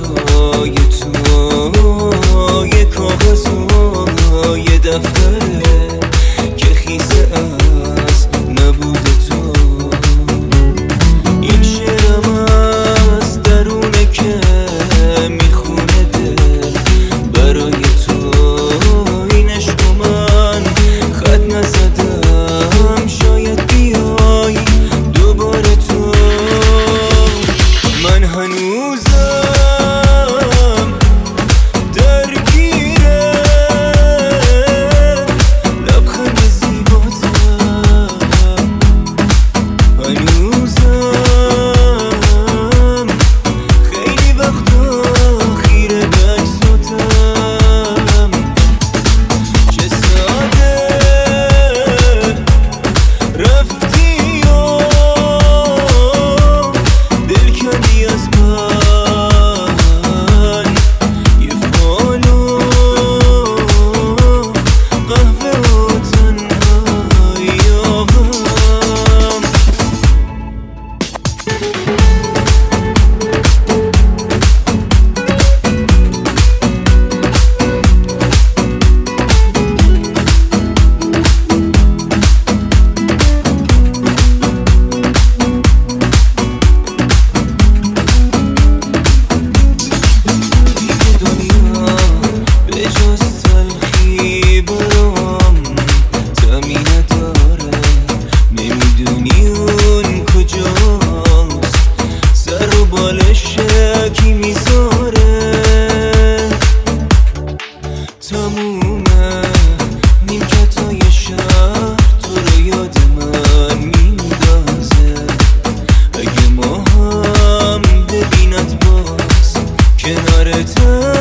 حرفای تو یه کاغذ و یه دفتره که خیسه از نبود تو. این شعرم از درونه که میخونه دل برای تو. این عشق من خط نزدم شاید بیای دوباره تو. من هنوزم درگیره لبخند زیباتم. هنوزم خیلی وقتا خیره به عکساتم. چه ساده رفتی و دل کردی از من. یه فالو قهوه و تنهایی آقام. کی میذاره تمومه نیمکتای شهر تو رو یاد من میندازه. اگه ما هم ببینت باز کنارتم